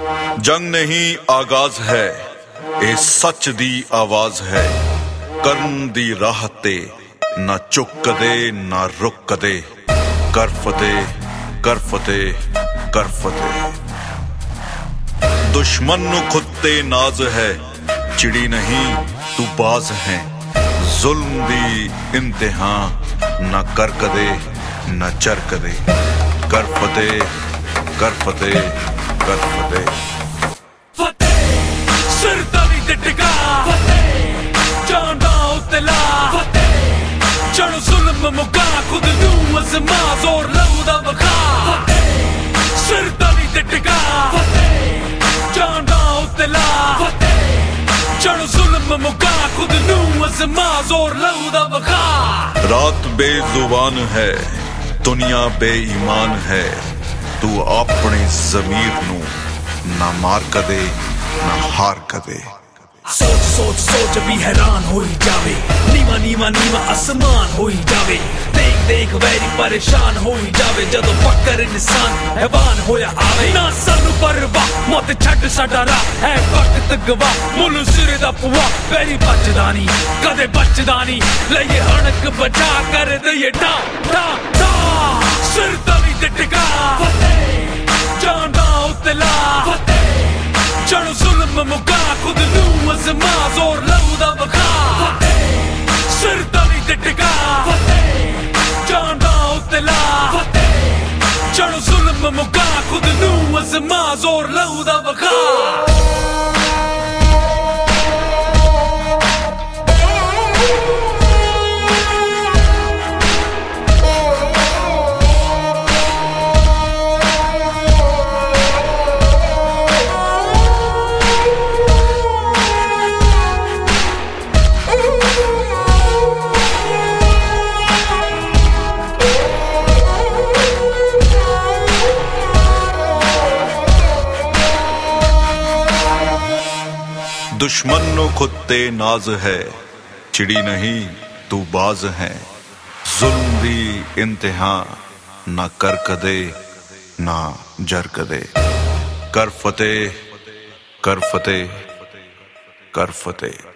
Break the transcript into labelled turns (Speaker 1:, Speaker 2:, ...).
Speaker 1: जंग नहीं आगाज है, ए सच दी आवाज है। कर्म दी राह ते ना चुक कदे ना रुक कदे। कर फतेह, कर फतेह, कर फतेह। दुश्मन नु खुद ते नाज है, चिड़ी नहीं तू बाज है। जुल्म दी इंतहा ना कर कदे ना चर कदे। कर फतेह, कर फतेह, कर फतेह।
Speaker 2: सिर तली ते टिका जान दा उतला चढ़ जुल्म मुका खुद नू अज़मा जोर लहू दा वखा। सिर तली ते टिका जान दा उतला चढ़ जुल्म मुका खुद नू अज़मा जोर लहू दा वखा।
Speaker 1: रात बेजुबान है, दुनिया बेईमान है। तू अपने ज़मीर नू ना मार कदे ना हार कदे।
Speaker 2: सोच सोच सोच भी हैरान हो ही जावे, नीवा नीवा नीवा आसमान हो ही जावे। देख देख वैरी परेशान हो ही जावे, जदों पक्कर इंसान हैवान होया आवे। ना सानू परवाह मौत छड्ड साडा राह है वक्त गवाह। मुल्ल सिरे दा पुआ वैरी बचदा नी कदे बचदा नी। लइए हणक बचा कर दइए टा टा टा। सिर तली ते टिका जान दा उतला चढ़ जुल्म मुका खुद नू अज़मा जोर लहू दा वखा। सिर तली ते टिका जान दा उतला चढ़ जुल्म मुका खुद नू अज़मा जोर लहू दा वखा।
Speaker 1: दुश्मन नु खुद ते नाज है, चिड़ी नहीं तू बाज है। जुल्म दी इंतहा ना कर कदे ना जर कदे। कर फतेह, कर फतेह, कर फतेह।